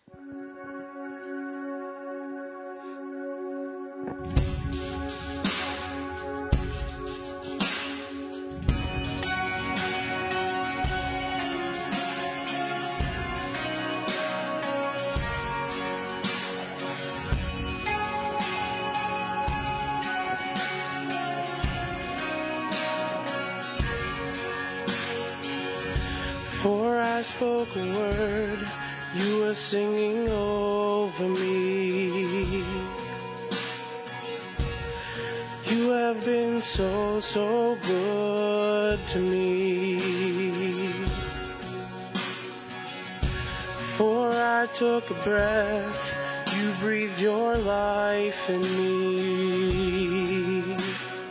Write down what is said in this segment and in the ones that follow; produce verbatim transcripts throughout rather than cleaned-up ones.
Before I spoke a word, you were singing over me. You have been so, so good to me. Before I took a breath, you breathed your life in me.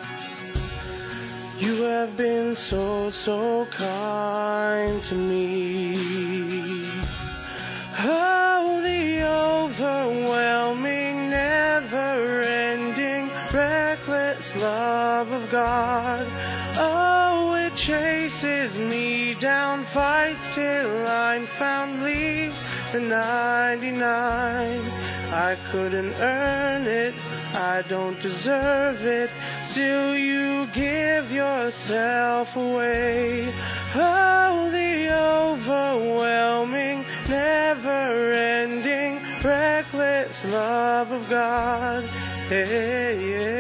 You have been so, so kind to me. Oh, the overwhelming, never-ending, reckless love of God. Oh, it chases me down, fights till I'm found, leaves the ninety-nine. I couldn't earn it, I don't deserve it, still you give yourself away. Oh, the overwhelming, never-ending, reckless love of God. Hey,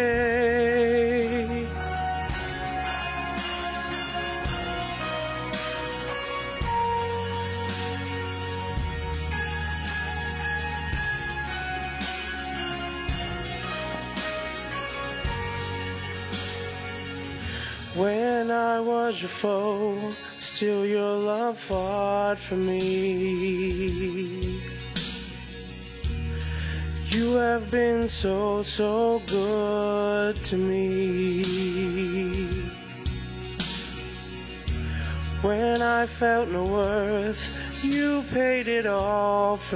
hey. When I was your foe, still your love fought for me. You have been so, so good to me. When I felt no worth, you paid it all for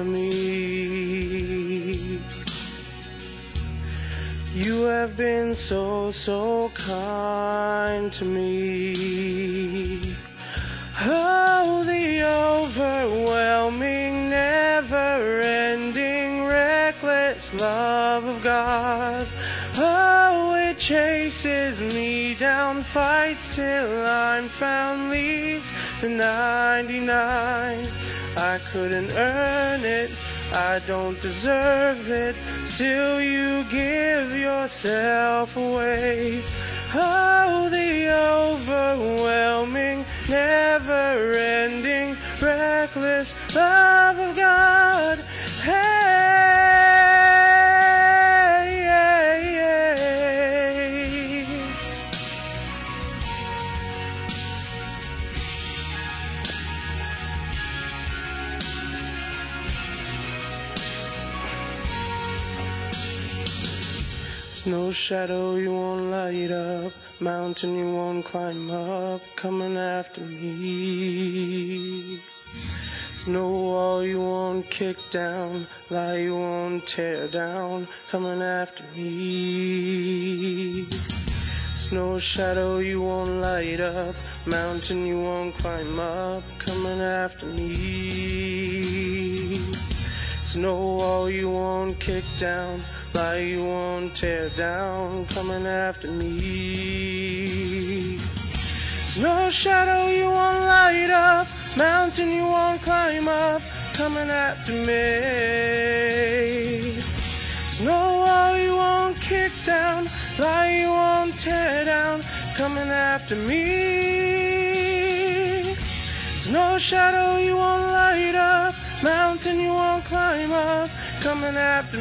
me. You have been so, so kind to me. Oh, the overwhelming, never-ending, reckless love of God. Oh, it chases me down, fights till I'm found, leaves the ninety-nine. I couldn't earn it, I don't deserve it, still you give yourself away. Oh, the overwhelming, never-ending, reckless love of God. Hey, hey, hey. No shadow you won't light up, mountain you won't climb up, coming after me. No wall you won't kick down, lie you won't tear down, coming after me. No shadow you won't light up, mountain you won't climb up, coming after me. No wall you won't kick down, lie you won't tear down, coming after me. No shadow you won't light up, mountain you won't climb up, coming after me. No wall you won't kick down, lie you won't tear down, coming after me. No shadow you won't light up, mountain you won't climb up, coming after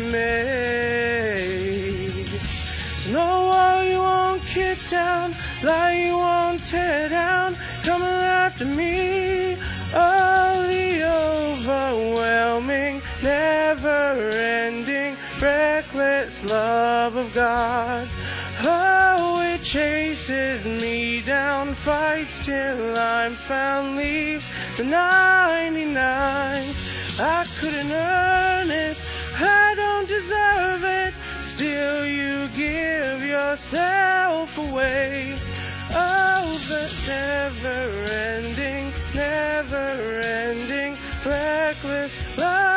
me. No wall you won't kick down, lie you won't tear down, coming after me. Oh, the overwhelming, never-ending, reckless love of God. Oh, it chases me down, fights till I'm found, leaves the ninety-nine. I couldn't earn it, I don't deserve it, still you give yourself away. Oh, the never-ending, never-ending, reckless love.